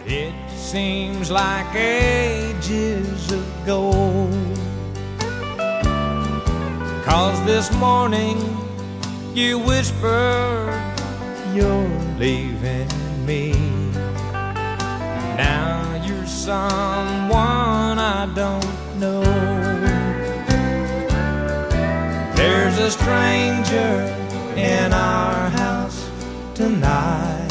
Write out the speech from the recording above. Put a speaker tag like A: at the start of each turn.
A: It seems like ages ago, 'cause this morning you whispered you're leaving me. Now you're someone I don't know. There's a stranger in our house tonight.